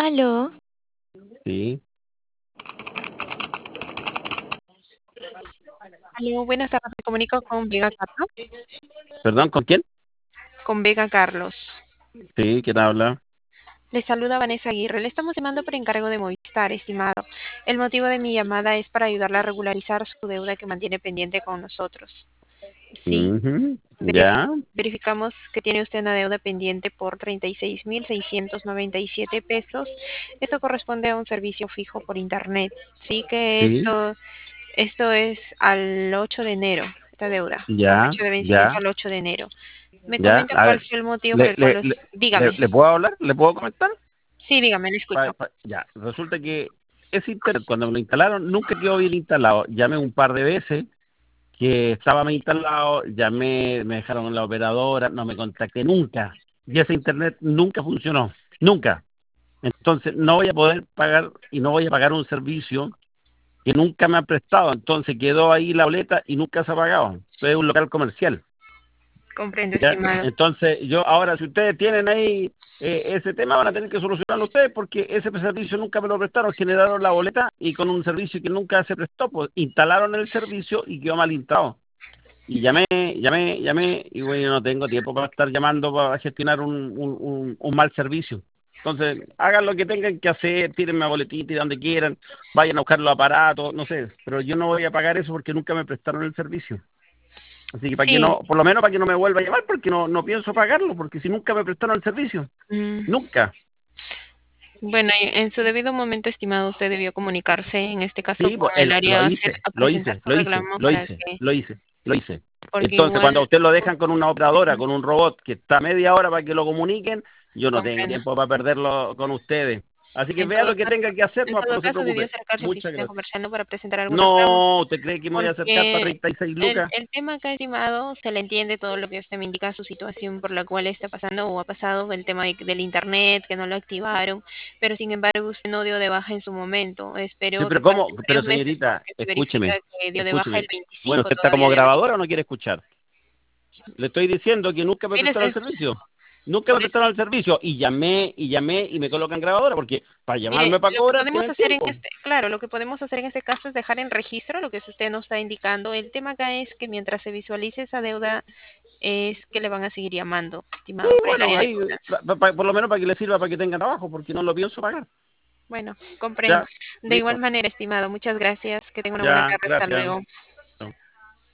Aló, Sí. Aló, buenas tardes. Me comunico con Vega Carlos. ¿Perdón? ¿Con quién? Con Vega Carlos. Sí, ¿quién habla? Le saluda Vanessa Aguirre. Le estamos llamando por encargo de Movistar, estimado. El motivo de mi llamada es para ayudarle a regularizar su deuda que mantiene pendiente con nosotros. Sí, Ujú. verifi- Ya, verificamos que tiene usted una deuda pendiente por 36.697 pesos. Esto corresponde a un servicio fijo por internet. Sí, que sí, esto es al 8 de enero, esta deuda, con ya, fecha de vencimiento ya, al 8 de enero. Me ya. comenta A cuál ver, fue el motivo por ¿le, el cual le, los... le, Dígame. le puedo hablar? ¿Le puedo comentar? Sí, dígame, le escucho. Ya, resulta que ese internet, cuando me lo instalaron, nunca quedó bien instalado. Llamé un par de veces que estaba mal instalado, llamé, me dejaron en la operadora, no me contacté nunca. Y ese internet nunca funcionó, nunca. Entonces, no voy a poder pagar y no voy a pagar un servicio que nunca me han prestado, entonces quedó ahí la boleta y nunca se ha pagado. Es un local comercial, Comprendo, ¿ya? estimado. Entonces, yo ahora, si ustedes tienen ahí ese tema, van a tener que solucionarlo ustedes porque ese servicio nunca me lo prestaron, generaron la boleta y con un servicio que nunca se prestó, pues instalaron el servicio y quedó mal instalado. Y llamé, y bueno, no tengo tiempo para estar llamando para gestionar un mal servicio. Entonces, hagan lo que tengan que hacer, tírenme a boletita y donde quieran, vayan a buscar los aparatos, no sé, pero yo no voy a pagar eso porque nunca me prestaron el servicio. Así que para que Sí. no, por lo menos para que no me vuelva a llamar, porque no pienso pagarlo, porque si nunca me prestaron el servicio, mm, nunca. Bueno, en su debido momento, estimado, usted debió comunicarse, en este caso Sí, con pues el lo área hice, a lo presentar hice, su lo hice, reclamo lo para hice, que, lo hice, lo hice. porque Entonces, cuando a igual, usted lo dejan con una operadora, ujú, con un robot que está media hora para que lo comuniquen, yo no tengo comprendo. tiempo para perderlo con ustedes. Así que En vea todo lo que caso, tenga que hacer, en no, todo no se caso debió preocupe. acercarse a Muchas oficina gracias. comercial, ¿no?, para presentar algún reclamo. No, ¿usted cree que me voy a acercar para Porque 36 el, lucas? el tema acá, estimado, se le entiende todo lo que usted me indica, su situación por la cual está pasando o ha pasado, el tema del internet, que no lo activaron, pero sin embargo usted no dio de baja en su momento. Sí, Espero que pero pasen ¿cómo? Pero varios meses señorita, porque se verifica escúcheme, que dio de baja el escúcheme. Bueno, 25 ¿usted está todavía como de abril. grabadora o no quiere escuchar? Le estoy diciendo que nunca me Mire, prestaron el servicio. Nunca me por eso, prestaron el servicio y llamé y me colocan grabadora porque para mire, llamarme para lo que cobrar podemos tienen hacer en tiempo. este, claro, lo que podemos hacer en este caso es dejar en registro lo que usted nos está indicando. El tema acá es que mientras se visualice esa deuda, es que le van a seguir llamando, Sí, estimado, por el bueno, área de ahí cobranza. por lo menos para que le sirva para que tenga trabajo, porque no lo pienso pagar. Bueno, comprendo. Ya, De igual listo. manera, estimado, muchas gracias. Que tenga una buena Ya, tarde. Hasta gracias. luego.